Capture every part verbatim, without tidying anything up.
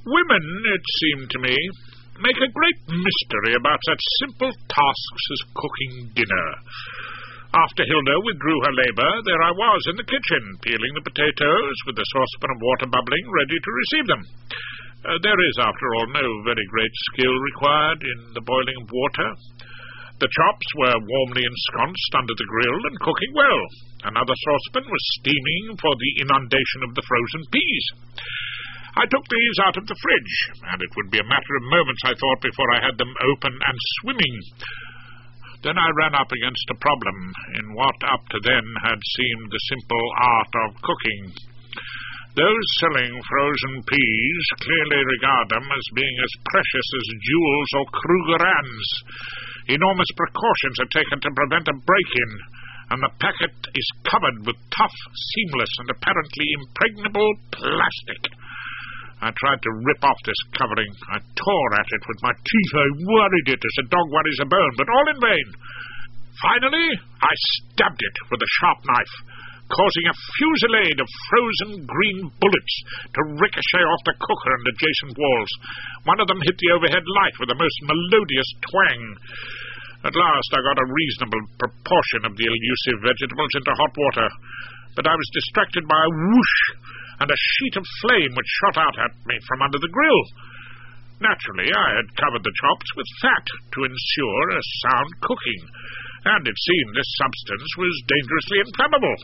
Women, it seemed to me, make a great mystery about such simple tasks as cooking dinner. After Hilda withdrew her labour, there I was in the kitchen, peeling the potatoes, with the saucepan of water bubbling, ready to receive them. Uh, there is, after all, no very great skill required in the boiling of water. The chops were warmly ensconced under the grill and cooking well. Another saucepan was steaming for the inundation of the frozen peas. I took these out of the fridge, and it would be a matter of moments, I thought, before I had them open and swimming. Then I ran up against a problem in what up to then had seemed the simple art of cooking. Those selling frozen peas clearly regard them as being as precious as jewels or Krugerrands. Enormous precautions are taken to prevent a break-in, and the packet is covered with tough, seamless, and apparently impregnable plastic. I tried to rip off this covering. I tore at it with my teeth. I worried it as a dog worries a bone, but all in vain. Finally, I stabbed it with a sharp knife, causing a fusillade of frozen green bullets to ricochet off the cooker and adjacent walls. One of them hit the overhead light with a most melodious twang. At last I got a reasonable proportion of the elusive vegetables into hot water, but I was distracted by a whoosh and a sheet of flame which shot out at me from under the grill. Naturally, I had covered the chops with fat to ensure a sound cooking, and it seemed this substance was dangerously inflammable.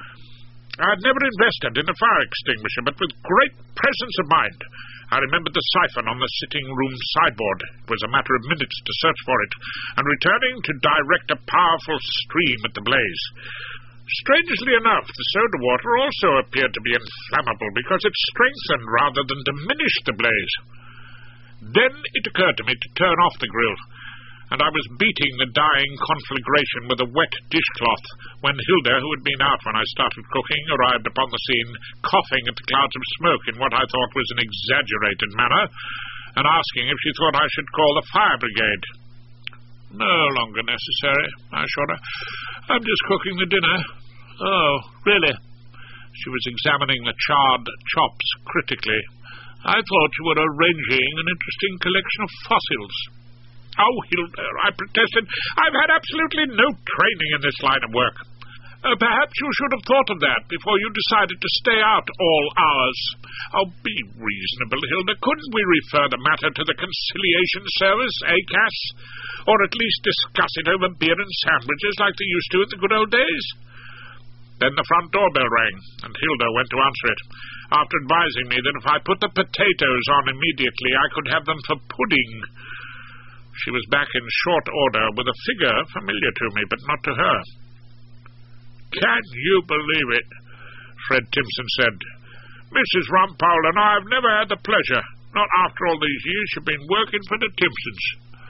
I had never invested in a fire extinguisher, but with great presence of mind I remembered the siphon on the sitting-room sideboard. It was a matter of minutes to search for it, and returning to direct a powerful stream at the blaze. Strangely enough, the soda water also appeared to be inflammable because it strengthened rather than diminished the blaze. Then it occurred to me to turn off the grill, and I was beating the dying conflagration with a wet dishcloth when Hilda, who had been out when I started cooking, arrived upon the scene, coughing at the clouds of smoke in what I thought was an exaggerated manner, and asking if she thought I should call the fire brigade. No longer necessary, I assured her. I'm just cooking the dinner. Oh, really? She was examining the charred chops critically. I thought you were arranging an interesting collection of fossils. Oh, Hilda, I protested, I've had absolutely no training in this line of work. Uh, perhaps you should have thought of that before you decided to stay out all hours. Oh, be reasonable, Hilda. Couldn't we refer the matter to the Conciliation Service, eh, Cass? Or at least discuss it over beer and sandwiches like they used to in the good old days? Then the front doorbell rang, and Hilda went to answer it, after advising me that if I put the potatoes on immediately, I could have them for pudding. She was back in short order with a figure familiar to me, but not to her. Can you believe it? Fred Timpson said. Missus Rumpole and I have never had the pleasure, not after all these years you've been working for the Timpsons.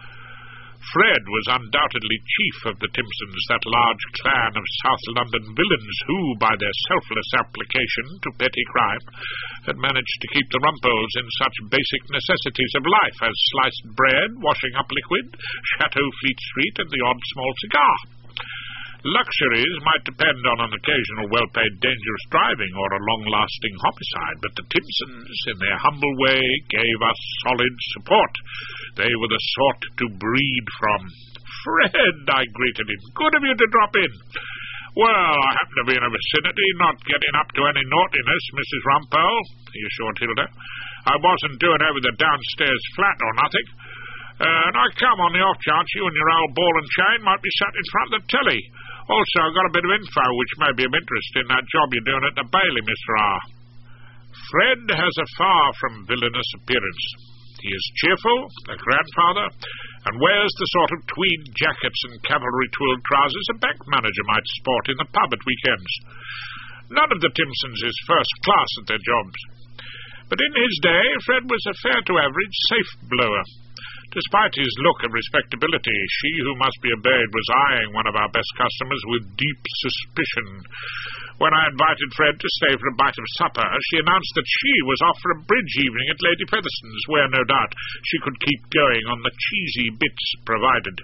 Fred was undoubtedly chief of the Timpsons, that large clan of South London villains who, by their selfless application to petty crime, had managed to keep the Rumpoles in such basic necessities of life as sliced bread, washing up liquid, Chateau Fleet Street, and the odd small cigar. Luxuries might depend on an occasional well-paid dangerous driving or a long-lasting homicide, but the Timpsons, in their humble way, gave us solid support. They were the sort to breed from. Fred, I greeted him. Good of you to drop in. Well, I happen to be in a vicinity, not getting up to any naughtiness, Missus Rumpole, he assured Hilda. I wasn't doing over the downstairs flat or nothing. Uh, and I come on the off chance you and your old ball and chain might be sat in front of the telly. Also, I've got a bit of info which may be of interest in that job you're doing at the Bailey, Mister R. Fred has a far from villainous appearance. He is cheerful, a grandfather, and wears the sort of tweed jackets and cavalry twilled trousers a bank manager might sport in the pub at weekends. None of the Timpsons is first class at their jobs. But in his day, Fred was a fair-to-average safe blower. Despite his look of respectability, she who must be obeyed was eyeing one of our best customers with deep suspicion. When I invited Fred to stay for a bite of supper, she announced that she was off for a bridge evening at Lady Featherstone's, where, no doubt, she could keep going on the cheesy bits provided.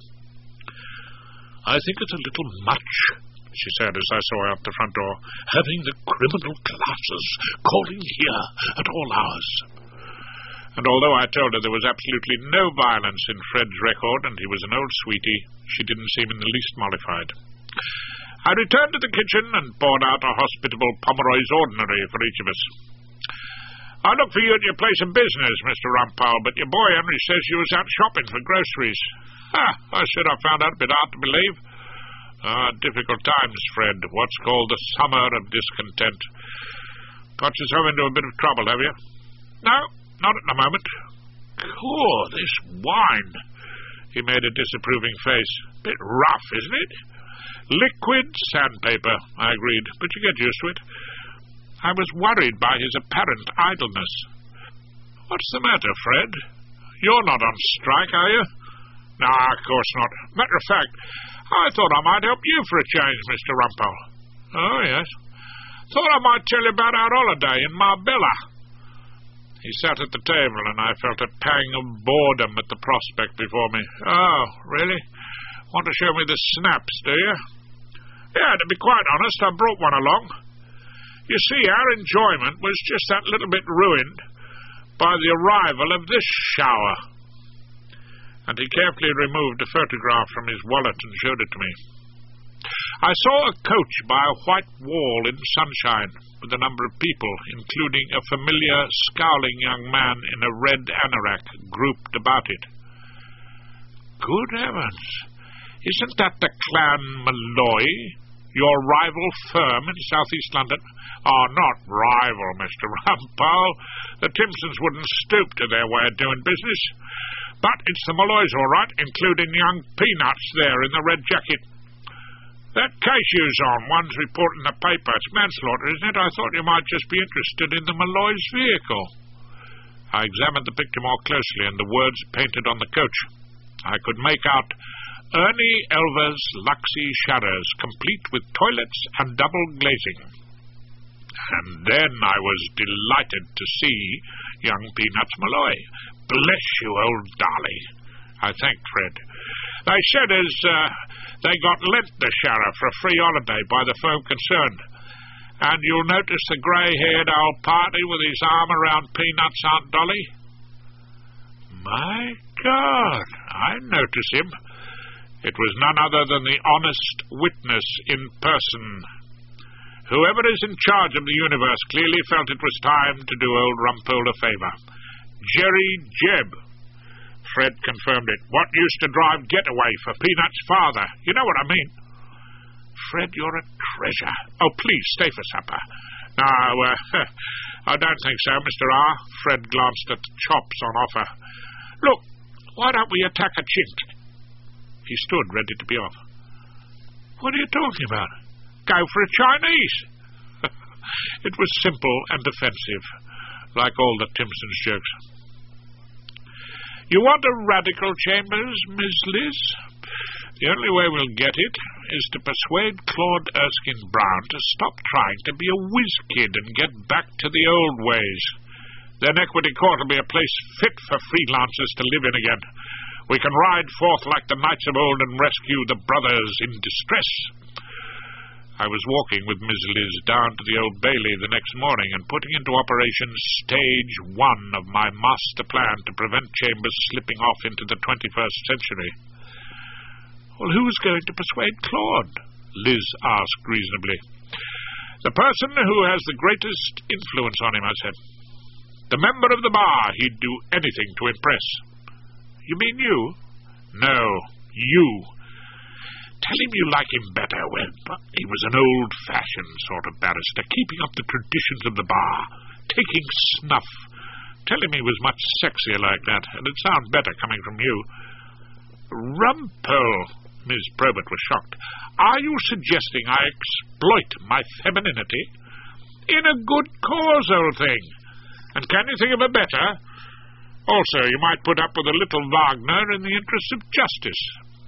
I think it's a little much, she said as I saw her out the front door, having the criminal classes calling here at all hours. and although I told her there was absolutely no violence in Fred's record and he was an old sweetie, she didn't seem in the least mollified. I returned to the kitchen and poured out a hospitable Pomeroy's ordinary for each of us. "I look for you at your place of business, Mister Rumpole, but your boy Henry says you was out shopping for groceries." "Ah, I said I found that a bit hard to believe." "Ah, difficult times, Fred. What's called the summer of discontent. Got yourself into a bit of trouble, have you?" "No, not at the moment." "Cool, this wine." He made a disapproving face. "Bit rough, isn't it?" "Liquid sandpaper," I agreed, "but you get used to it." I was worried by his apparent idleness. "What's the matter, Fred? You're not on strike, are you?" "No, of course not. Matter of fact, I thought I might help you for a change, Mister Rumpole." "Oh, yes." "Thought I might tell you about our holiday in Marbella." He sat at the table, and I felt a pang of boredom at the prospect before me. "Oh, really? Want to show me the snaps, do you?" "Yeah, to be quite honest, I brought one along. You see, our enjoyment was just that little bit ruined by the arrival of this shower." And he carefully removed a photograph from his wallet and showed it to me. I saw a coach by a white wall in sunshine, with a number of people, including a familiar, scowling young man in a red anorak, grouped about it. "Good heavens! Isn't that the Clan Malloy, your rival firm in southeast London?" "Oh, not rival, Mister Rumpole. The Timpsons wouldn't stoop to their way of doing business. But it's the Malloys, all right, including young Peanuts there in the red jacket. That case you's on, one's reporting the paper. It's manslaughter, isn't it? I thought you might just be interested in the Malloys' vehicle." I examined the picture more closely, and the words painted on the coach. I could make out Ernie Elver's Luxy Shadows, complete with toilets and double glazing. And then I was delighted to see young Peanuts Malloy. "Bless you, old Dolly." I thanked Fred. "They said as uh, they got lent the sheriff for a free holiday by the firm concerned. And you'll notice the grey-haired old party with his arm around Peanuts' Aunt Dolly." My God, I notice him. It was none other than the honest witness in person. Whoever is in charge of the universe clearly felt it was time to do old Rumpole a favour. Jerry Jebb. Fred confirmed it. What used to drive Getaway for Peanut's father? You know what I mean. Fred, you're a treasure. Oh, please, stay for supper. No, uh, I don't think so, Mister R. Fred glanced at the chops on offer. Look, why don't we attack a chink? He stood ready to be off. What are you talking about? Go for a Chinese. It was simple and offensive, like all the Timpsons jokes. You want a radical, Chambers, Miss Liz? The only way we'll get it is to persuade Claude Erskine Brown to stop trying to be a whiz-kid and get back to the old ways. Then Equity Court will be a place fit for freelancers to live in again. We can ride forth like the knights of old and rescue the brothers in distress. I was walking with Miss Liz down to the Old Bailey the next morning and putting into operation stage one of my master plan to prevent Chambers slipping off into the twenty-first century. Well, who's going to persuade Claude? Liz asked reasonably. The person who has the greatest influence on him, I said. The member of the bar. He'd do anything to impress. You mean you? No, you. Tell him you like him better when he was an old-fashioned sort of barrister, keeping up the traditions of the bar, taking snuff. Tell him he was much sexier like that, and it'd sound better coming from you. Rumpole, Miss Probert was shocked. Are you suggesting I exploit my femininity? In a good cause, old thing. And can you think of a better? Also, you might put up with a little Wagner in the interests of justice.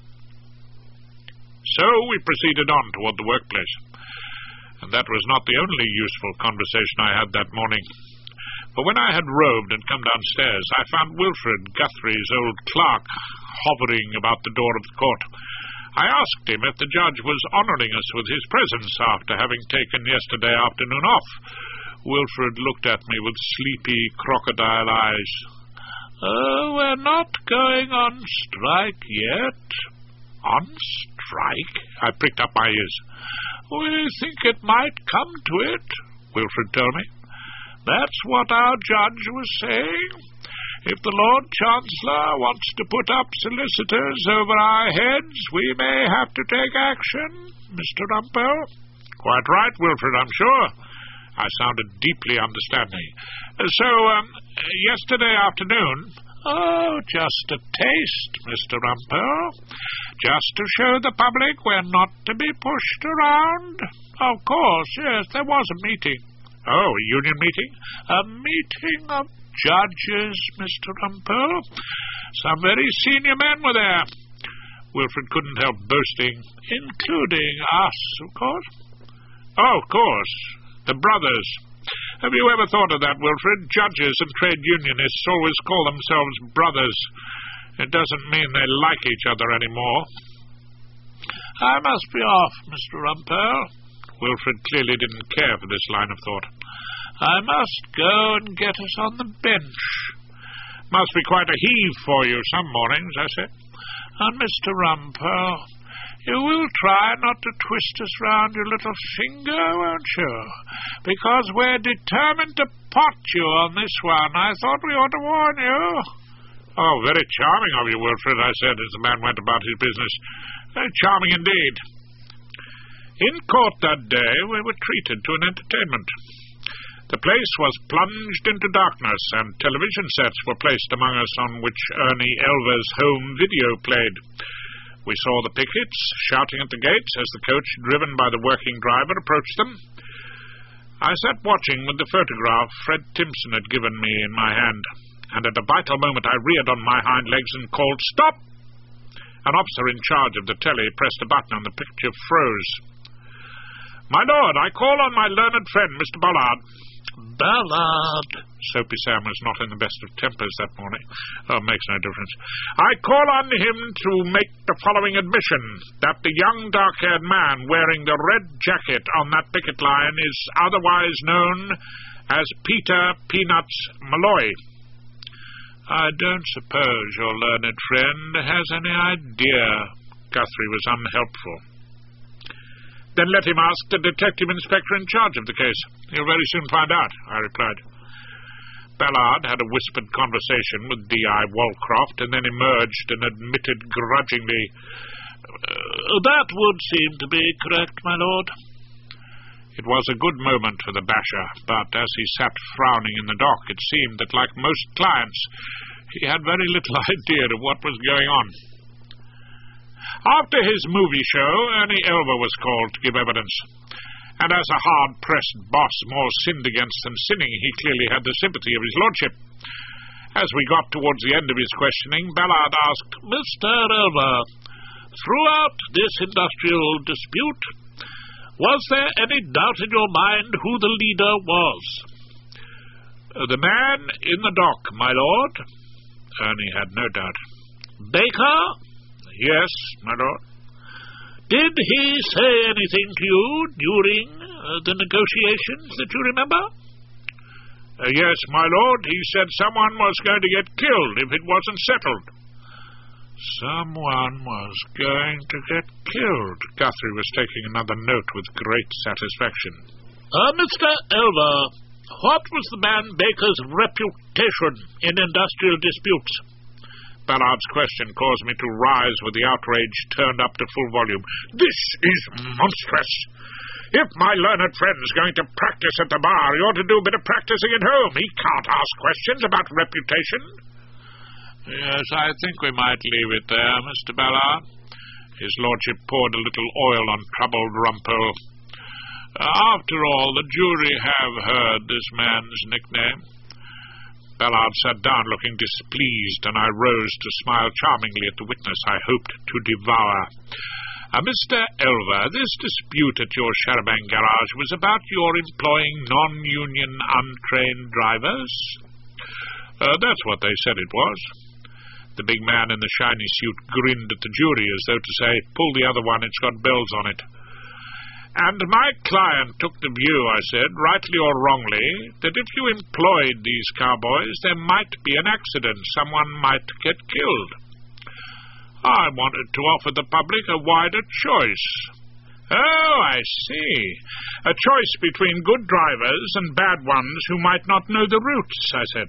So we proceeded on toward the workplace. And that was not the only useful conversation I had that morning. For when I had robed and come downstairs, I found Wilfred, Guthrie's old clerk, hovering about the door of the court. I asked him if the judge was honouring us with his presence after having taken yesterday afternoon off. Wilfred looked at me with sleepy crocodile eyes. Oh, we're not going on strike yet. On strike? I pricked up my ears. We think it might come to it, Wilfred told me. That's what our judge was saying. If the Lord Chancellor wants to put up solicitors over our heads, we may have to take action, Mister Rumpole. Quite right, Wilfred, I'm sure. I sounded deeply understanding. So, um, yesterday afternoon... Oh, just a taste, Mister Rumpole. Just to show the public we're not to be pushed around. Of course, yes, there was a meeting. Oh, a union meeting? A meeting of judges, Mister Rumpole. Some very senior men were there. Wilfred couldn't help boasting, including us, of course. Oh, of course, the brothers. Have you ever thought of that, Wilfred? Judges and trade unionists always call themselves brothers. It doesn't mean they like each other anymore. I must be off, Mister Rumpole. Wilfred clearly didn't care for this line of thought. I must go and get us on the bench. Must be quite a heave for you some mornings, I said. And Mister Rumpole, you will try not to twist us round your little finger, won't you? Because we're determined to pot you on this one. I thought we ought to warn you. Oh, very charming of you, Wilfred, I said, as the man went about his business. Very charming indeed. In court that day, we were treated to an entertainment. The place was plunged into darkness, and television sets were placed among us on which Ernie Elver's home video played. We saw the pickets shouting at the gates as the coach, driven by the working driver, approached them. I sat watching with the photograph Fred Timpson had given me in my hand, and at a vital moment I reared on my hind legs and called, "Stop!" An officer in charge of the telly pressed a button and the picture froze. "My lord, I call on my learned friend, Mister Ballard." Ballard. Soapy Sam was not in the best of tempers that morning. Oh, it makes no difference. "I call on him to make the following admission, that the young dark-haired man wearing the red jacket on that picket line is otherwise known as Peter Peanuts Malloy." "I don't suppose your learned friend has any idea." Guthrie was unhelpful. "Then let him ask the detective inspector in charge of the case. He'll very soon find out," I replied. Ballard had a whispered conversation with D I Walcroft and then emerged and admitted grudgingly, uh, "That would seem to be correct, my lord." It was a good moment for the basher, but as he sat frowning in the dock, it seemed that, like most clients, he had very little idea of what was going on. After his movie show, Ernie Elver was called to give evidence. And as a hard-pressed boss, more sinned against than sinning, he clearly had the sympathy of his lordship. As we got towards the end of his questioning, Ballard asked, "Mister Elver, throughout this industrial dispute, was there any doubt in your mind who the leader was?" "The man in the dock, my lord." Ernie had no doubt. "Baker?" "Yes, my lord." "Did he say anything to you during uh, the negotiations that you remember?" Uh, "Yes, my lord. He said someone was going to get killed if it wasn't settled." Someone was going to get killed. Guthrie was taking another note with great satisfaction. Uh, Mister Elver, what was the man Baker's reputation in industrial disputes?" Ballard's question caused me to rise with the outrage turned up to full volume. "This is monstrous. If my learned friend's going to practice at the bar, he ought to do a bit of practicing at home. He can't ask questions about reputation." "Yes, I think we might leave it there, Mister Ballard." His lordship poured a little oil on troubled Rumpole. "After all, the jury have heard this man's nickname." Ballard sat down looking displeased, and I rose to smile charmingly at the witness I hoped to devour. Uh, Mister Elver, this dispute at your Charabanc garage was about your employing non-union untrained drivers? Uh, that's what they said it was. The big man in the shiny suit grinned at the jury as though to say, "Pull the other one, it's got bells on it." And my client took the view, I said, rightly or wrongly, that if you employed these cowboys, there might be an accident. Someone might get killed. I wanted to offer the public a wider choice. Oh, I see. A choice between good drivers and bad ones who might not know the routes, I said.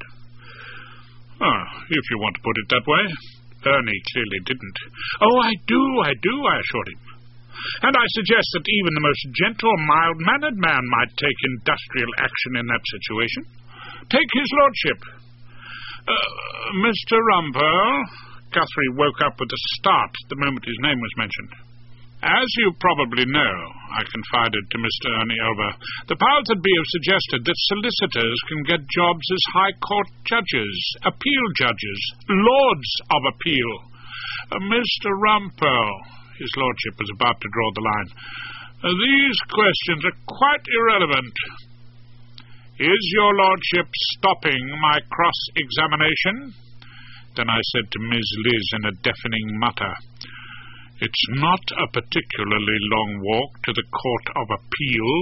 Ah, if you want to put it that way. Ernie clearly didn't. Oh, I do, I do, I assured him. And I suggest that even the most gentle, mild-mannered man might take industrial action in that situation. Take his lordship. Uh, Mister Rumpole... Guthrie woke up with a start the moment his name was mentioned. As you probably know, I confided to Mister Ernie Elver, the powers that be have suggested that solicitors can get jobs as High Court judges, appeal judges, lords of appeal. Uh, Mister Rumpole, his lordship was about to draw the line, uh, these questions are quite irrelevant. Is your lordship stopping my cross-examination? Then I said to Miss Liz in a deafening mutter, It's not a particularly long walk to the Court of Appeal.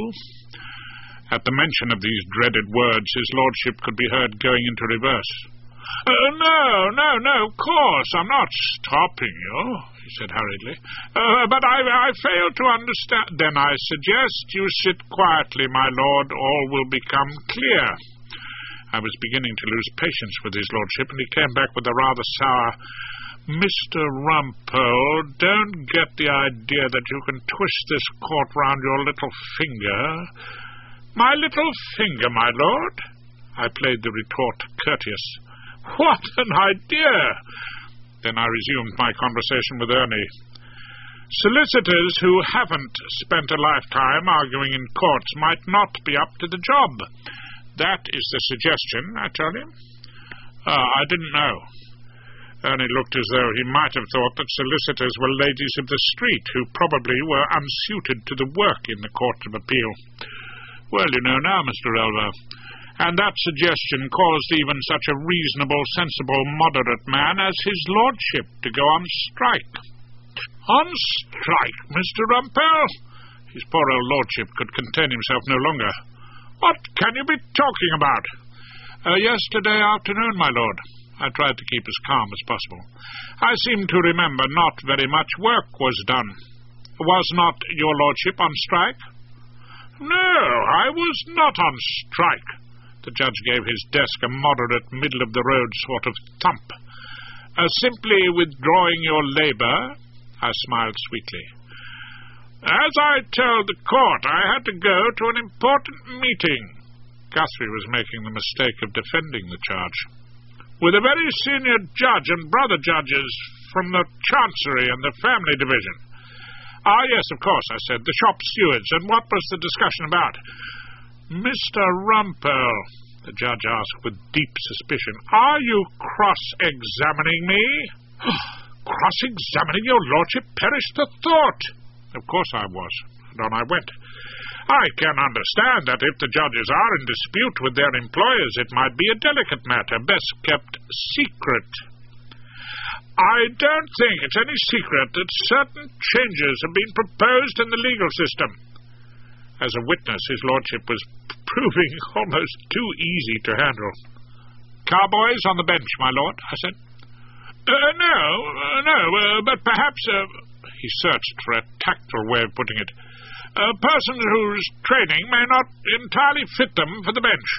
At the mention of these dreaded words, his lordship could be heard going into reverse. Uh, no, no, no, of course, I'm not stopping you, he said hurriedly. Uh, but I, I fail to understand. Then I suggest you sit quietly, my lord, all will become clear. I was beginning to lose patience with his lordship, and he came back with a rather sour, Mister Rumpole, don't get the idea that you can twist this court round your little finger. My little finger, my lord? I played the retort courteous. What an idea! Then I resumed my conversation with Ernie. Solicitors who haven't spent a lifetime arguing in courts might not be up to the job. That is the suggestion, I tell him. Uh, I didn't know. Ernie looked as though he might have thought that solicitors were ladies of the street who probably were unsuited to the work in the Court of Appeal. Well, you know now, Mister Elver, and that suggestion caused even such a reasonable, sensible, moderate man as his lordship to go on strike. On strike, Mister Rumpole? His poor old lordship could contain himself no longer. What can you be talking about? Uh, yesterday afternoon, my lord. I tried to keep as calm as possible. I seem to remember not very much work was done. Was not your lordship on strike? No, I was not on strike. The judge gave his desk a moderate, middle-of-the-road sort of thump. Uh, simply withdrawing your labour, I smiled sweetly. As I told the court, I had to go to an important meeting. Guthrie was making the mistake of defending the charge. With a very senior judge and brother judges from the Chancery and the Family Division. Ah, yes, of course, I said, the shop stewards. And what was the discussion about? Mister Rumpole, the judge asked with deep suspicion, are you cross-examining me? Cross-examining your lordship? Perish the thought! Of course I was, and on I went. I can understand that if the judges are in dispute with their employers, it might be a delicate matter, best kept secret. I don't think it's any secret that certain changes have been proposed in the legal system. As a witness, his lordship was proving almost too easy to handle. Cowboys on the bench, my lord, I said. Uh, no, uh, no, uh, but perhaps... Uh, he searched for a tactful way of putting it. A person whose training may not entirely fit them for the bench.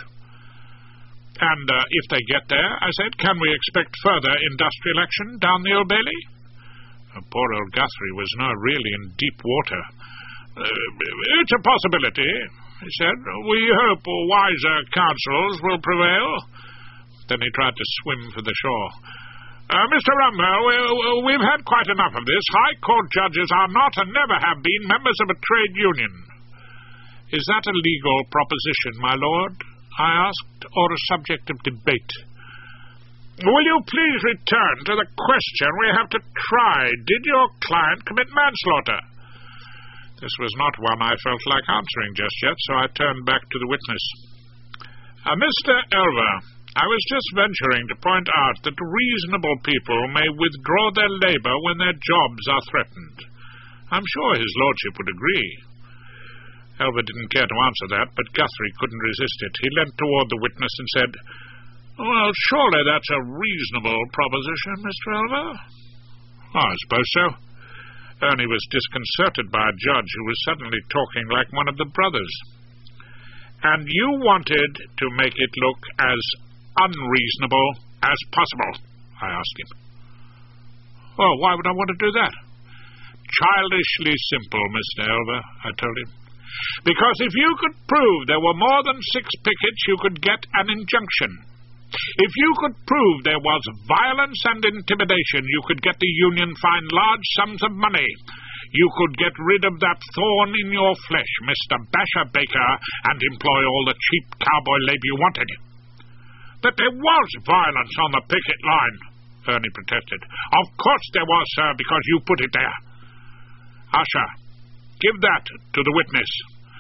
And uh, if they get there, I said, can we expect further industrial action down the Old Bailey? Uh, poor old Guthrie was now really in deep water. Uh, it's a possibility, he said. We hope wiser counsels will prevail. Then he tried to swim for the shore. Uh, Mister Rumpole, we've had quite enough of this. High Court judges are not and never have been members of a trade union. Is that a legal proposition, my lord? I asked, or a subject of debate? Will you please return to the question we have to try? Did your client commit manslaughter? This was not one I felt like answering just yet, so I turned back to the witness. Uh, Mister Elver, I was just venturing to point out that reasonable people may withdraw their labour when their jobs are threatened. I'm sure his lordship would agree. Elver didn't care to answer that, but Guthrie couldn't resist it. He leant toward the witness and said, "Well, surely that's a reasonable proposition, Mister Elver?" "I suppose so." Ernie was disconcerted by a judge who was suddenly talking like one of the brothers. "And you wanted to make it look as unreasonable as possible?" I asked him. "Well, why would I want to do that?" "Childishly simple, Mister Elver," I told him. "Because if you could prove there were more than six pickets, you could get an injunction. If you could prove there was violence and intimidation, you could get the union fined large sums of money. You could get rid of that thorn in your flesh, Mister Basher Baker, and employ all the cheap cowboy labor you wanted." "But there was violence on the picket line," Ernie protested. "Of course there was, sir, because you put it there." "Usher, give that to the witness."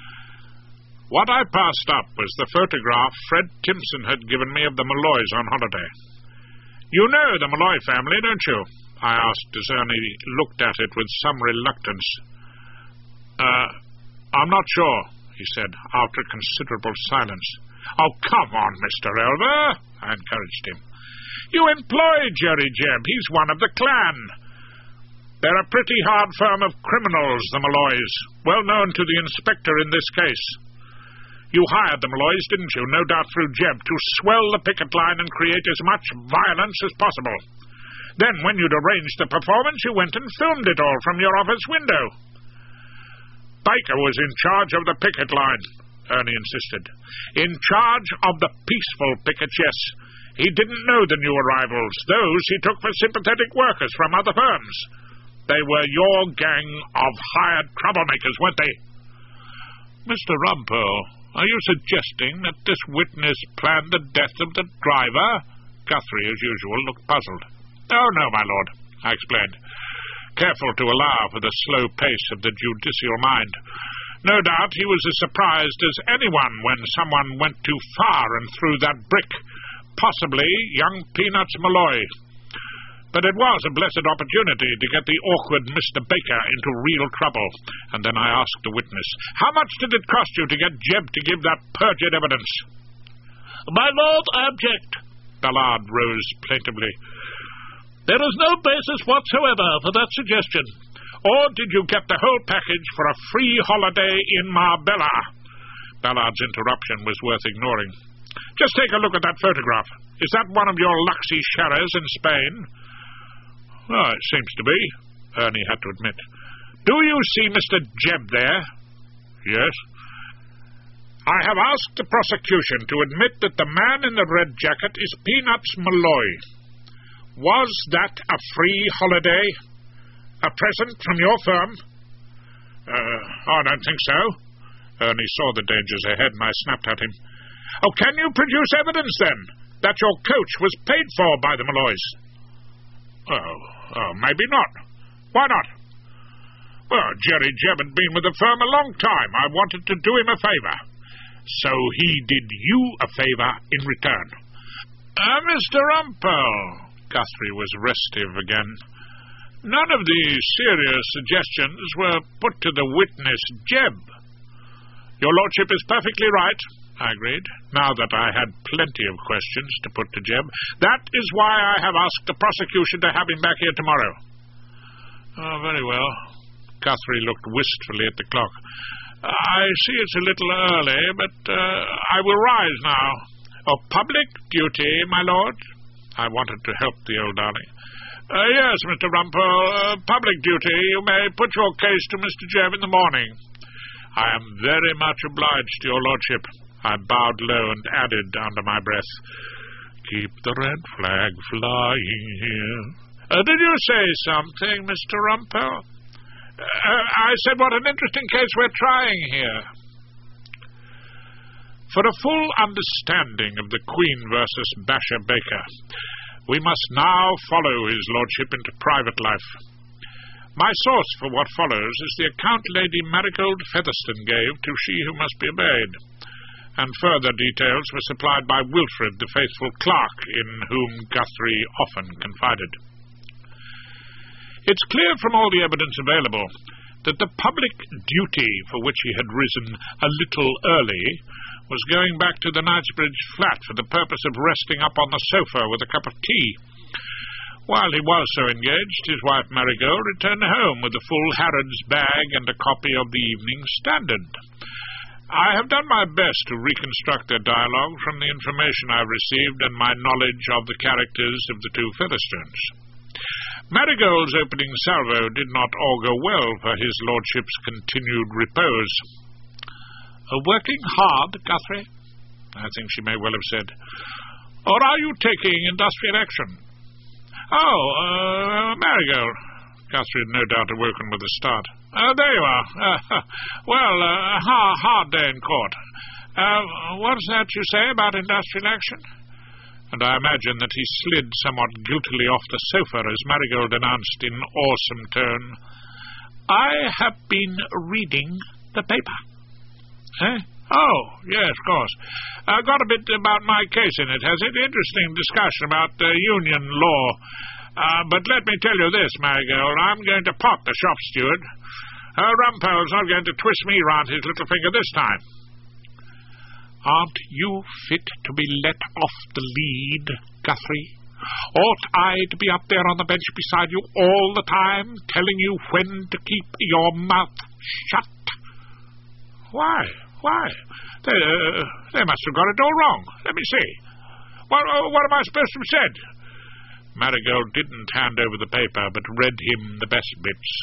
What I passed up was the photograph Fred Timpson had given me of the Malloys on holiday. "You know the Malloy family, don't you?" I asked as Ernie looked at it with some reluctance. Uh, I'm not sure," he said, after a considerable silence. "Oh, come on, Mister Elver," I encouraged him. "You employ Jerry Jebb. He's one of the clan. They're a pretty hard firm of criminals, the Malloys, well known to the inspector in this case. You hired the Malloys, didn't you, no doubt through Jebb, to swell the picket line and create as much violence as possible. Then, when you'd arranged the performance, you went and filmed it all from your office window." "Baker was in charge of the picket line," Ernie insisted. "In charge of the peaceful pickets, yes. He didn't know the new arrivals. Those he took for sympathetic workers from other firms. They were your gang of hired troublemakers, weren't they?" "Mister Rumpole, are you suggesting that this witness planned the death of the driver?" Guthrie, as usual, looked puzzled. "Oh, no, my lord," I explained, careful to allow for the slow pace of the judicial mind. "No doubt he was as surprised as anyone when someone went too far and threw that brick, possibly young Peanuts Malloy. But it was a blessed opportunity to get the awkward Mister Baker into real trouble." And then I asked the witness, "How much did it cost you to get Jebb to give that perjured evidence?" "My lord, I object." Ballard rose plaintively. "There is no basis whatsoever for that suggestion. Or did you get the whole package for a free holiday in Marbella?" Ballard's interruption was worth ignoring. "Just take a look at that photograph. Is that one of your Luxy Sherras in Spain?" "Well, it seems to be," Ernie had to admit. "Do you see Mister Jebb there?" "Yes." "I have asked the prosecution to admit that the man in the red jacket is Peanuts Malloy. Was that a free holiday? A present from your firm?" Uh, I don't think so." Ernie saw the dangers ahead, and I snapped at him. "Oh, can you produce evidence, then, that your coach was paid for by the Malloys?" Oh, oh, maybe not. Why not?" "Well, Jerry Jebb had been with the firm a long time. I wanted to do him a favour. So he did you a favour in return." Uh, Mister Rumpole," Guthrie was restive again, "none of the serious suggestions were put to the witness Jebb." "Your lordship is perfectly right," I agreed, now that I had plenty of questions to put to Jebb. "That is why I have asked the prosecution to have him back here tomorrow." "Oh, very well." Guthrie looked wistfully at the clock. "I see it's a little early, but uh, I will rise now." "Oh, public duty, my lord?" I wanted to help the old darling. Uh, "Yes, Mister Rumpole, uh, public duty. You may put your case to Mister Jebb in the morning." "I am very much obliged to your lordship." I bowed low and added under my breath, "Keep the red flag flying here." Uh, "did you say something, Mister Rumpole?" Uh, "I said what an interesting case we're trying here." For a full understanding of the Queen versus Basher Baker, we must now follow his lordship into private life. My source for what follows is the account Lady Marigold Featherstone gave to She Who Must Be Obeyed, and further details were supplied by Wilfred, the faithful clerk, in whom Guthrie often confided. It's clear from all the evidence available that the public duty for which he had risen a little early was going back to the Knightsbridge flat for the purpose of resting up on the sofa with a cup of tea. While he was so engaged, his wife Marigold returned home with a full Harrods bag and a copy of the Evening Standard. I have done my best to reconstruct their dialogue from the information I received and my knowledge of the characters of the two Featherstones. Marigold's opening salvo did not augur well for his lordship's continued repose. "Working hard, Guthrie?" I think she may well have said. "Or are you taking industrial action?" "Oh, uh, Marigold." Guthrie had no doubt awoken with a start. Uh, there you are. Uh, well, uh, hard, hard day in court. Uh, what's that you say about industrial action? And I imagine that he slid somewhat guiltily off the sofa as Marigold announced in awesome tone, "I have been reading the paper." Eh? Oh, yes, of course. Uh, got a bit about my case in it, has it? Interesting discussion about uh, union law. Uh, but let me tell you this, Marigold, I'm going to pot the shop steward. Uh, Rumpel's not going to twist me round his little finger this time. Aren't you fit to be let off the lead, Guthrie? Ought I to be up there on the bench beside you all the time, telling you when to keep your mouth shut? Why? Why? They, uh, they must have got it all wrong. Let me see. What, uh, what am I supposed to have said? Marigold didn't hand over the paper, but read him the best bits.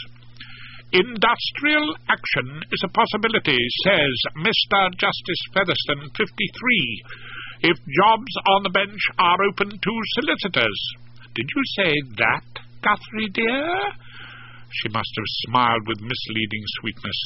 Industrial action is a possibility, says Mister Justice Featherstone, fifty-three, if jobs on the bench are open to solicitors. Did you say that, Guthrie, dear? She must have smiled with misleading sweetness.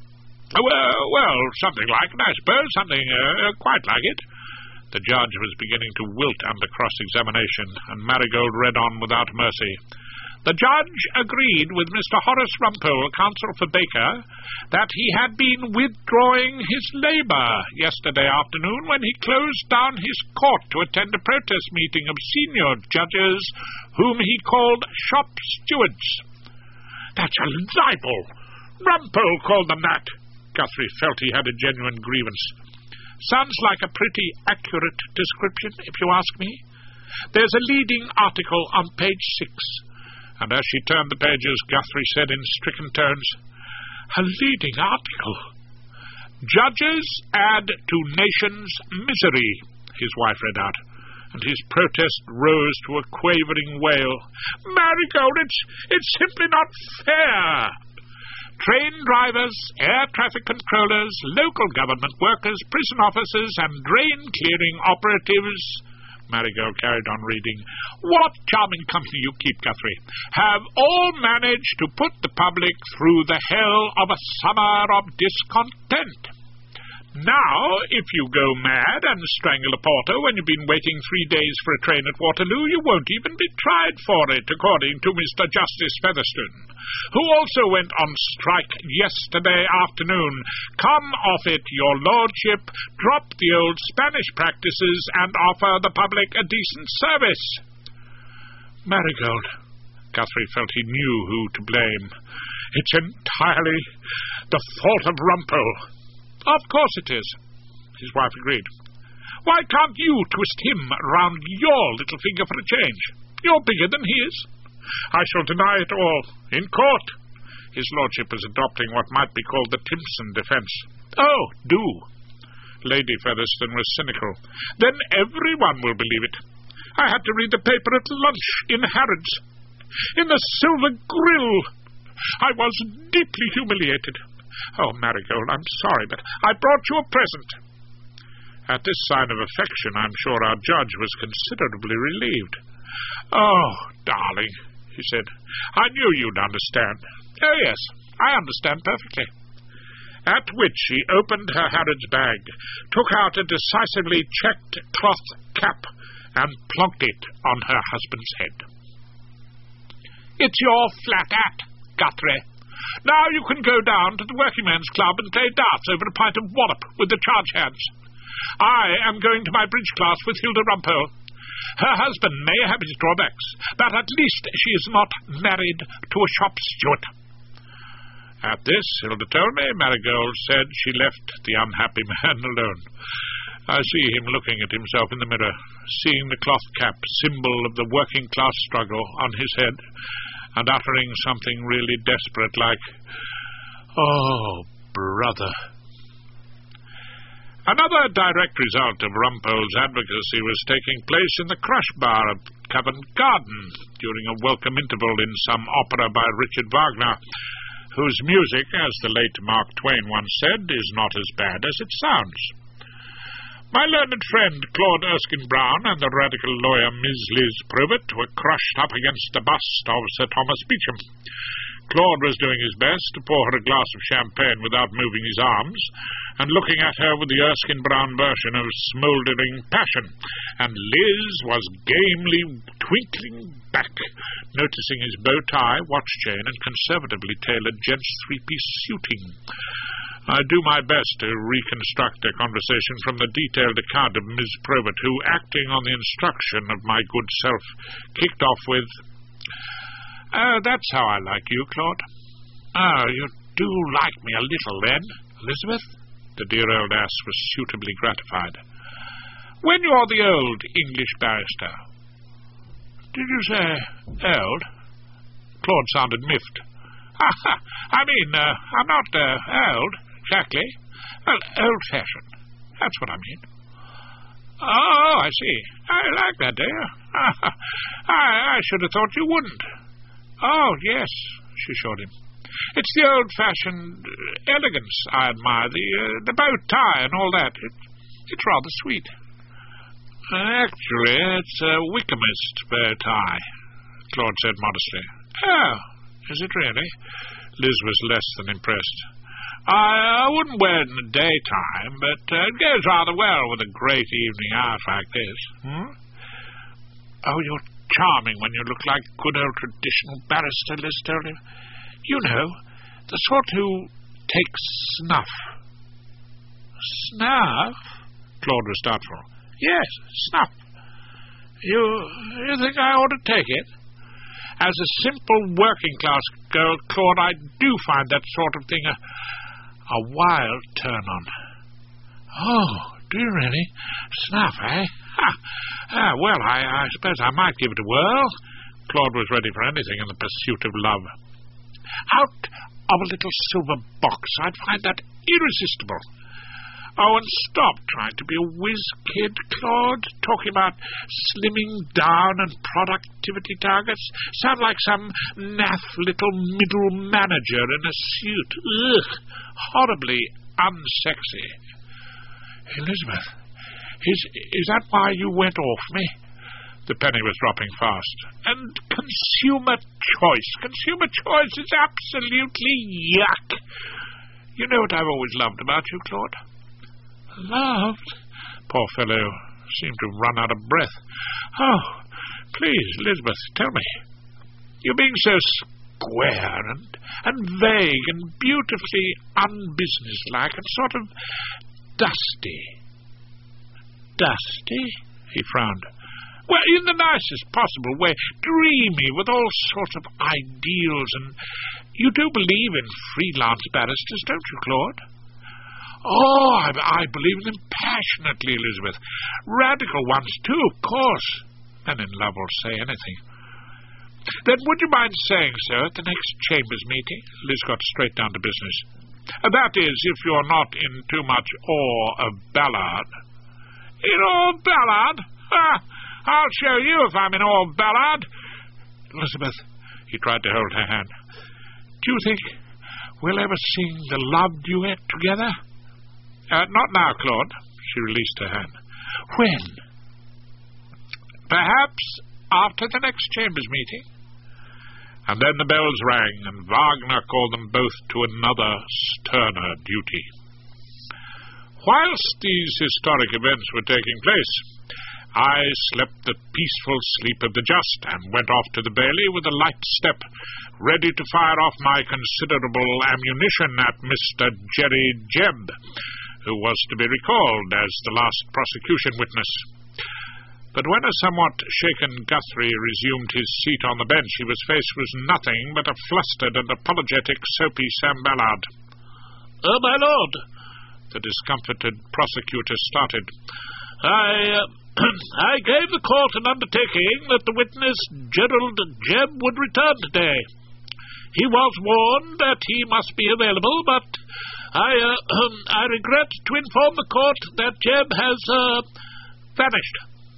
Well, well, something like it, I suppose, something uh, quite like it. The judge was beginning to wilt under cross-examination, and Marigold read on without mercy. The judge agreed with Mister Horace Rumpole, counsel for Baker, that he had been withdrawing his labour yesterday afternoon when he closed down his court to attend a protest meeting of senior judges whom he called shop stewards. That's a libel. Rumpole called them that. Guthrie felt he had a genuine grievance. Sounds like a pretty accurate description, if you ask me. There's a leading article on page six. And as she turned the pages, Guthrie said in stricken tones, "A leading article. Judges add to nation's misery," his wife read out, and his protest rose to a quavering wail. "Marigold, it's, it's simply not fair. Train drivers, air traffic controllers, local government workers, prison officers, and drain-clearing operatives," Marigold carried on reading, "what charming company you keep, Guthrie, have all managed to put the public through the hell of a summer of discontent. Now, if you go mad and strangle a porter when you've been waiting three days for a train at Waterloo, you won't even be tried for it, according to Mister Justice Featherstone, who also went on strike yesterday afternoon. Come off it, your lordship, drop the old Spanish practices and offer the public a decent service." Marigold. Guthrie felt he knew who to blame. "It's entirely the fault of Rumpole." "Of course it is," his wife agreed. "Why can't you twist him round your little finger for a change? You're bigger than he is." "I shall deny it all, in court." His lordship was adopting what might be called the Timpson defence. "Oh, do." Lady Featherstone was cynical. "Then everyone will believe it. I had to read the paper at lunch in Harrods. In the Silver Grill. I was deeply humiliated. Oh, Marigold, I'm sorry, but I brought you a present." At this sign of affection, I'm sure our judge was considerably relieved. "Oh, darling," he said, "I knew you'd understand." "Oh, yes, I understand perfectly." At which she opened her Harrods bag, took out a decisively checked cloth cap, and plonked it on her husband's head. "It's your flat hat, Guthrie. Now you can go down to the Working Men's Club and play darts over a pint of wallop with the charge hands. I am going to my bridge class with Hilda Rumpole. Her husband may have his drawbacks, but at least she is not married to a shop steward." At this, Hilda told me, Marigold said she left the unhappy man alone. I see him looking at himself in the mirror, seeing the cloth cap, symbol of the working-class struggle, on his head, and uttering something really desperate like, "Oh, brother." Another direct result of Rumpold's advocacy was taking place in the crush bar of Covent Garden during a welcome interval in some opera by Richard Wagner, whose music, as the late Mark Twain once said, is not as bad as it sounds. My learned friend Claude Erskine-Brown and the radical lawyer Miss Liz Probert were crushed up against a bust of Sir Thomas Beecham. Claude was doing his best to pour her a glass of champagne without moving his arms, and looking at her with the Erskine-Brown version of smouldering passion, and Liz was gamely twinkling back, noticing his bow tie, watch chain, and conservatively tailored gents' three-piece suiting. I do my best to reconstruct their conversation from the detailed account of Miss Probert, who, acting on the instruction of my good self, kicked off with, "Oh, that's how I like you, Claude." "Oh, you do like me a little, then, Elizabeth?" The dear old ass was suitably gratified. "When you're the old English barrister." "Did you say old?" Claude sounded miffed. "Ah, I mean, uh, I'm not uh, old, exactly. Well, old-fashioned. That's what I mean." "Oh, I see. I like that, do you? I, I should have thought you wouldn't." "Oh, yes," she assured him. "It's the old-fashioned elegance I admire, the uh, the bow tie and all that. It, it's rather sweet." "Actually, it's a Wickhamist bow tie," Claude said modestly. "Oh, is it really?" Liz was less than impressed. I, I wouldn't wear it in the daytime, but uh, it goes rather well with a great evening out like this." Hmm? "Oh, you're charming when you look like good old traditional barrister," Liz told him. "You know, the sort who takes snuff." "Snuff?" Claude was doubtful. "Yes, snuff. You, you think I ought to take it? As a simple working-class girl, Claude, I do find that sort of thing a, a wild turn-on." "Oh, do you really? Snuff, eh? Ah, ah, well, I, I suppose I might give it a whirl." Claude was ready for anything in the pursuit of love. "Out of a little silver box, I'd find that irresistible." "Oh, and stop trying to be a whiz-kid, Claude, talking about slimming down and productivity targets. Sound like some naff little middle manager in a suit. Ugh, horribly unsexy." "Elizabeth, is, is that why you went off me?" The penny was dropping fast. "And consumer choice. Consumer choice is absolutely yuck. You know what I've always loved about you, Claude?" "Loved?" Poor fellow seemed to run out of breath. "Oh, please, Elizabeth, tell me. You're being so square and, and vague and beautifully unbusinesslike and sort of dusty." "Dusty?" He frowned. "Well, in the nicest possible way. Dreamy, with all sorts of ideals, and you do believe in freelance barristers, don't you, Claude?" "Oh, I, I believe in them passionately, Elizabeth. Radical ones, too, of course. Men in love will say anything." "Then would you mind saying so at the next Chambers meeting?" Liz got straight down to business. "That is, if you're not in too much awe of Ballard." "In awe of Ballard? Ah, I'll show you if I'm in awe of Ballard." "Elizabeth," he tried to hold her hand, "do you think we'll ever sing the love duet together?" Uh, "not now, Claude." She released her hand. "When?" "Perhaps after the next Chambers meeting." And then the bells rang, and Wagner called them both to another sterner duty. Whilst these historic events were taking place, I slept the peaceful sleep of the just, and went off to the Bailey with a light step, ready to fire off my considerable ammunition at Mister Jerry Jebb, who was to be recalled as the last prosecution witness. But when a somewhat shaken Guthrie resumed his seat on the bench, he was faced with nothing but a flustered and apologetic soapy Sam Ballard. Oh, my lord, the discomfited prosecutor started. I, uh, I gave the court an undertaking that the witness Gerald Jebb would return today. He was warned that he must be available, but I, uh, I regret to inform the court that Jebb has, uh, vanished.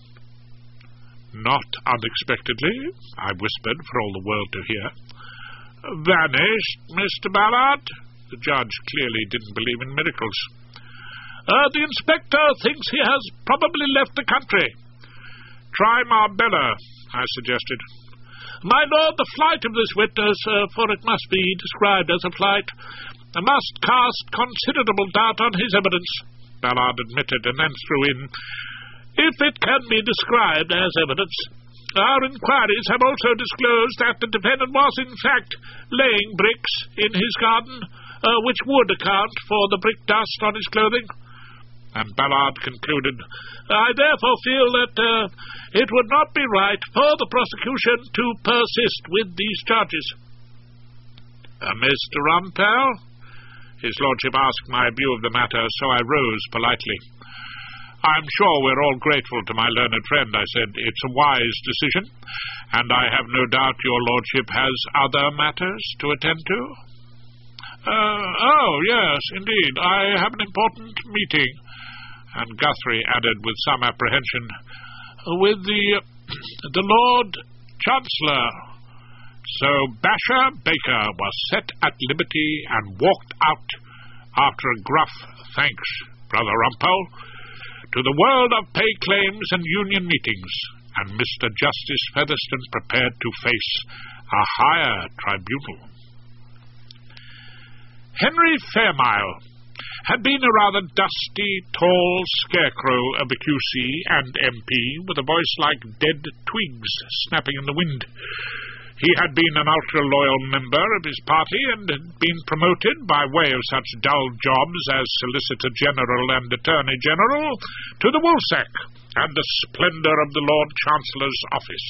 Not unexpectedly, I whispered for all the world to hear. Vanished, Mister Ballard? The judge clearly didn't believe in miracles. Uh, the inspector thinks he has probably left the country. Try Marbella, I suggested. My lord, the flight of this witness, uh, for it must be described as a flight, must cast considerable doubt on his evidence, Ballard admitted, and then threw in, if it can be described as evidence. Our inquiries have also disclosed that the defendant was, in fact, laying bricks in his garden, uh, which would account for the brick dust on his clothing. And Ballard concluded, I therefore feel that uh, it would not be right for the prosecution to persist with these charges. Uh, Mister Rumpel? His lordship asked my view of the matter, so I rose politely. I'm sure we're all grateful to my learned friend, I said. It's a wise decision, and I have no doubt your lordship has other matters to attend to. Uh, oh, yes, indeed. I have an important meeting. And Guthrie added with some apprehension, with the, the Lord Chancellor. So Basher Baker was set at liberty and walked out after a gruff thanks, Brother Rumpel, to the world of pay claims and union meetings, and Mister Justice Featherstone prepared to face a higher tribunal. Henry Fairmile had been a rather dusty, tall scarecrow of a Q C and M P, with a voice like dead twigs snapping in the wind. He had been an ultra-loyal member of his party and had been promoted by way of such dull jobs as Solicitor General and Attorney General to the woolsack and the splendour of the Lord Chancellor's office.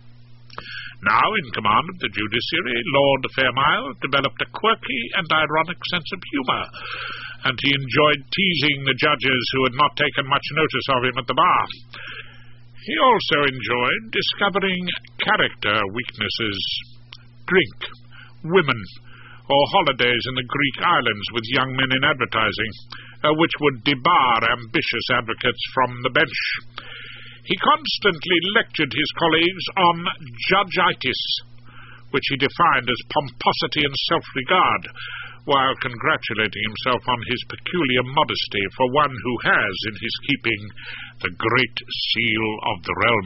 Now in command of the judiciary, Lord Fairmile developed a quirky and ironic sense of humour, and he enjoyed teasing the judges who had not taken much notice of him at the bar. He also enjoyed discovering character weaknesses, drink, women, or holidays in the Greek islands with young men in advertising, uh, which would debar ambitious advocates from the bench. He constantly lectured his colleagues on judgeitis, which he defined as pomposity and self-regard, while congratulating himself on his peculiar modesty for one who has in his keeping the Great Seal of the realm.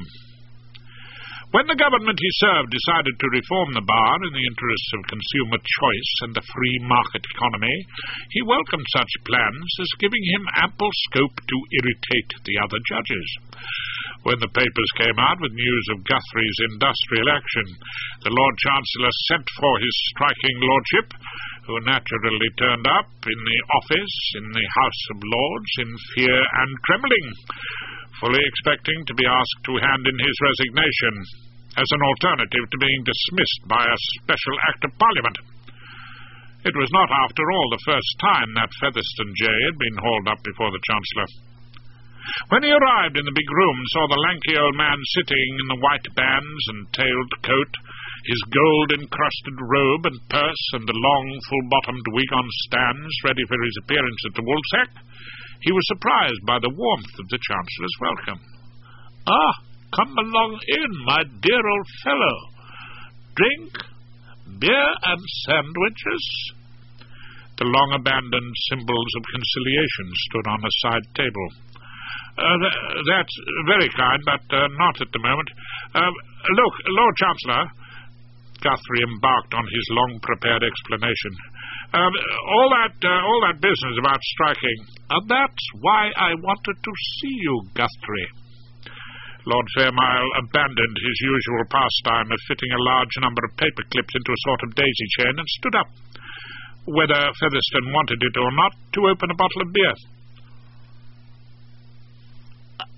When the government he served decided to reform the bar in the interests of consumer choice and the free market economy, he welcomed such plans as giving him ample scope to irritate the other judges. When the papers came out with news of Guthrie's industrial action, the Lord Chancellor sent for his striking lordship, who naturally turned up in the office in the House of Lords in fear and trembling, fully expecting to be asked to hand in his resignation as an alternative to being dismissed by a special Act of Parliament. It was not, after all, the first time that Featherstone J had been hauled up before the Chancellor. When he arrived in the big room, saw the lanky old man sitting in the white bands and tailed coat, his gold-encrusted robe and purse, and the long, full-bottomed wig on stands, ready for his appearance at the woolsack, he was surprised by the warmth of the Chancellor's welcome. Ah, come along in, my dear old fellow. Drink, beer and sandwiches? The long-abandoned symbols of conciliation stood on a side table. Uh, th that's very kind, but uh, not at the moment. Uh, look, Lord Chancellor, Guthrie embarked on his long-prepared explanation. Uh, all that, uh, all that business about striking. And that's why I wanted to see you, Guthrie. Lord Fairmile abandoned his usual pastime of fitting a large number of paper clips into a sort of daisy chain and stood up, whether Featherstone wanted it or not, to open a bottle of beer.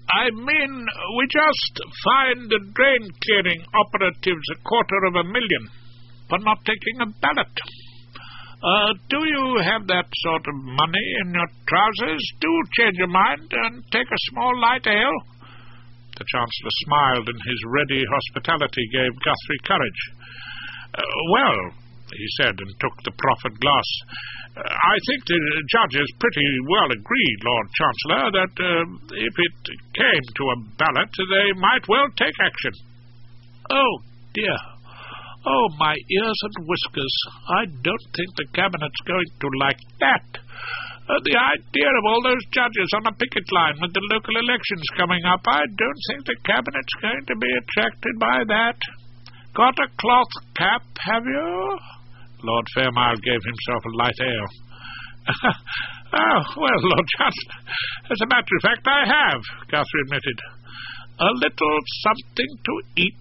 I mean, we just fined the drain-clearing operatives a quarter of a million for not taking a ballot. Uh, do you have that sort of money in your trousers? Do change your mind and take a small light ale. The Chancellor smiled, and his ready hospitality gave Guthrie courage. Uh, well, he said, and took the proffered glass, uh, I think the judges pretty well agreed, Lord Chancellor, that uh, if it came to a ballot, they might well take action. Oh, dear. Oh, my ears and whiskers. I don't think the Cabinet's going to like that. Uh, the idea of all those judges on a picket line with the local elections coming up, I don't think the Cabinet's going to be attracted by that. Got a cloth cap, have you? Lord Fairmile gave himself a light ale. Oh, well, Lord Chancellor, as a matter of fact, I have, Guthrie admitted. A little something to eat.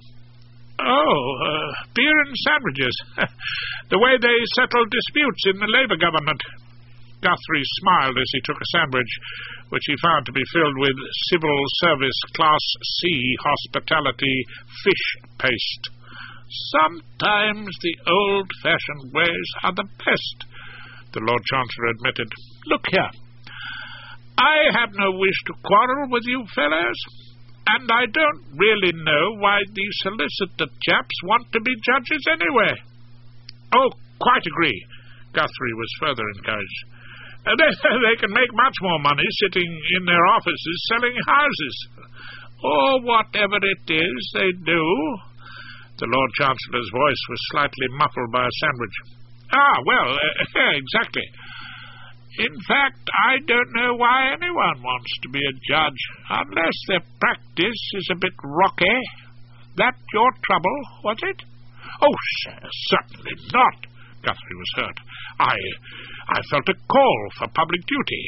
Oh, uh, beer and sandwiches. The way they settle disputes in the Labour government. Guthrie smiled as he took a sandwich, which he found to be filled with Civil Service Class C hospitality fish paste. Sometimes the old-fashioned ways are the best, the Lord Chancellor admitted. Look here. I have no wish to quarrel with you fellows, and I don't really know why these solicitor chaps want to be judges anyway. Oh, quite agree. Guthrie was further encouraged. Uh, they, they can make much more money sitting in their offices selling houses. Or whatever it is they do. The Lord Chancellor's voice was slightly muffled by a sandwich. Ah, well, uh, exactly. In fact, I don't know why anyone wants to be a judge, unless their practice is a bit rocky. That your trouble, was it? Oh, sir, certainly not. Guthrie was hurt. I, I felt a call for public duty.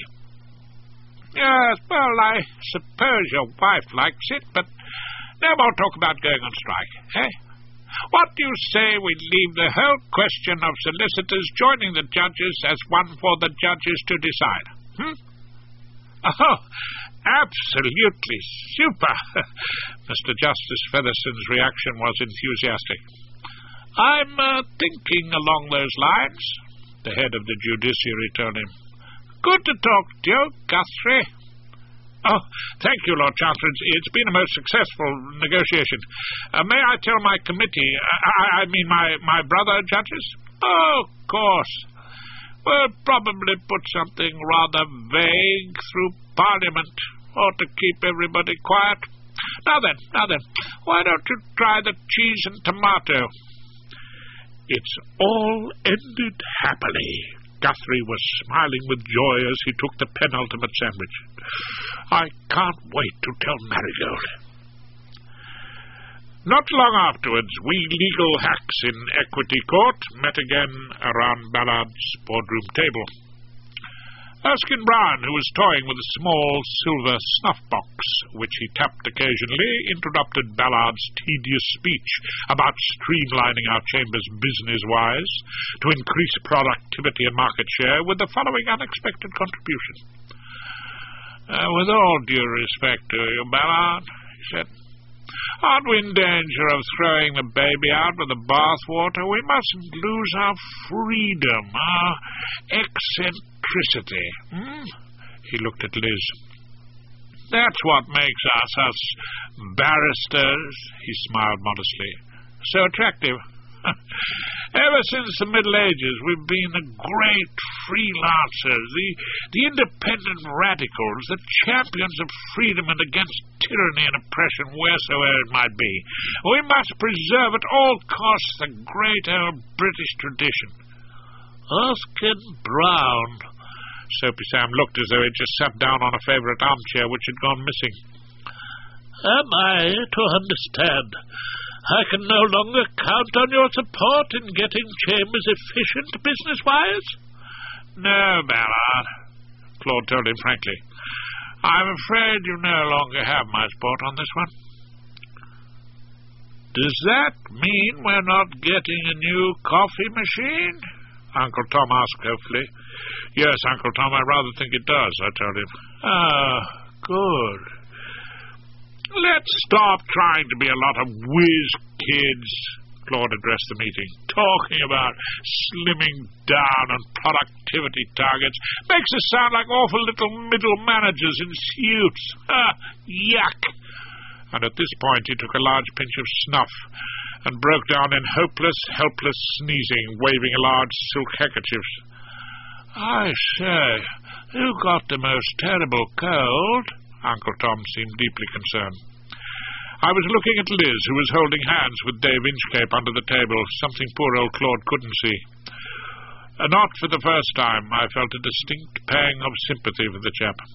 Yes, well, I suppose your wife likes it, but no more talk about going on strike, eh? What do you say we leave the whole question of solicitors joining the judges as one for the judges to decide? Hmm? Oh, absolutely super. Mister Justice Featherston's reaction was enthusiastic. I'm uh, thinking along those lines, the head of the judiciary told him. Good to talk to you, Guthrie. Oh, thank you, Lord Chancellor. It's been a most successful negotiation. Uh, may I tell my committee, I, I mean my, my brother judges? Oh, of course. We'll probably put something rather vague through Parliament, or to keep everybody quiet. Now then, now then, why don't you try the cheese and tomato? It's all ended happily. Guthrie was smiling with joy as he took the penultimate sandwich. I can't wait to tell Marigold. Not long afterwards, we legal hacks in Equity Court met again around Ballard's boardroom table. Erskine Brown, who was toying with a small silver snuff-box, which he tapped occasionally, interrupted Ballard's tedious speech about streamlining our chambers business-wise to increase productivity and market share with the following unexpected contribution. Uh, with all due respect to you, Ballard, he said, aren't we in danger of throwing the baby out with the bathwater? We mustn't lose our freedom, our eccentricity. Hmm? He looked at Liz. That's what makes us, us barristers, he smiled modestly, so attractive. Ever since the Middle Ages, we've been the great freelancers, the, the independent radicals, the champions of freedom and against tyranny and oppression, wheresoever it might be. We must preserve at all costs the great old British tradition. Erskine Brown. Soapy Sam looked as though he'd just sat down on a favourite armchair which had gone missing. Am I to understand? I can no longer count on your support in getting chambers efficient business-wise? No, Ballard, Claude told him frankly. I'm afraid you no longer have my support on this one. Does that mean we're not getting a new coffee machine? Uncle Tom asked hopefully. Yes, Uncle Tom, I rather think it does, I told him. Ah, good. Let's stop trying to be a lot of whiz kids, Claude addressed the meeting. Talking about slimming down and productivity targets makes us sound like awful little middle managers in suits. Ah, yuck! And at this point he took a large pinch of snuff and broke down in hopeless, helpless sneezing, waving a large silk handkerchief. I say, who got the most terrible cold? Uncle Tom seemed deeply concerned. I was looking at Liz, who was holding hands with Dave Inchcape under the table, something poor old Claude couldn't see. Uh, not for the first time, I felt a distinct pang of sympathy for the chap.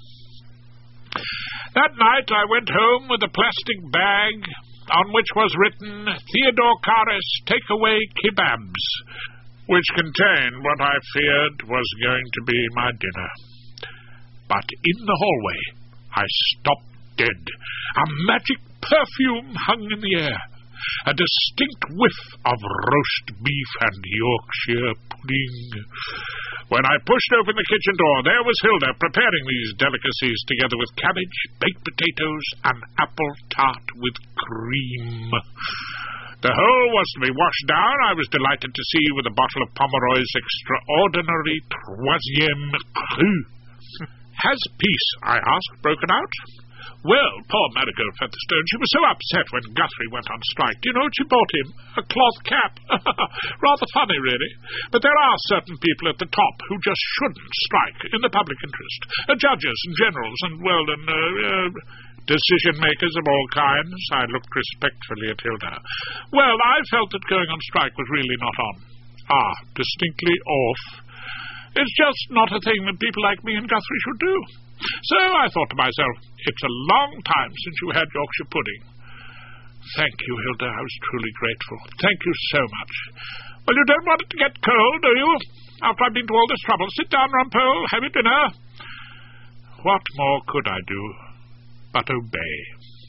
That night I went home with a plastic bag on which was written, Theodore Karis, take away kebabs, which contained what I feared was going to be my dinner. But in the hallway I stopped dead. A magic perfume hung in the air, a distinct whiff of roast beef and Yorkshire pudding. When I pushed open the kitchen door, there was Hilda preparing these delicacies together with cabbage, baked potatoes, and apple tart with cream. The whole was to be washed down, I was delighted to see, with a bottle of Pomeroy's extraordinary Troisième Cru. Has peace, I asked, broken out? Well, poor Marigold Featherstone, she was so upset when Guthrie went on strike. Do you know what she bought him? A cloth cap. Rather funny, really. But there are certain people at the top who just shouldn't strike in the public interest. Uh, judges and generals and, well, and, uh, uh, decision-makers of all kinds. I looked respectfully at Hilda. Well, I felt that going on strike was really not on. Ah, distinctly off. It's just not a thing that people like me and Guthrie should do. So I thought to myself, it's a long time since you had Yorkshire pudding. Thank you, Hilda. I was truly grateful. Thank you so much. Well, you don't want it to get cold, do you? After I've been to all this trouble. Sit down, Rumpole. Have your dinner. What more could I do but obey?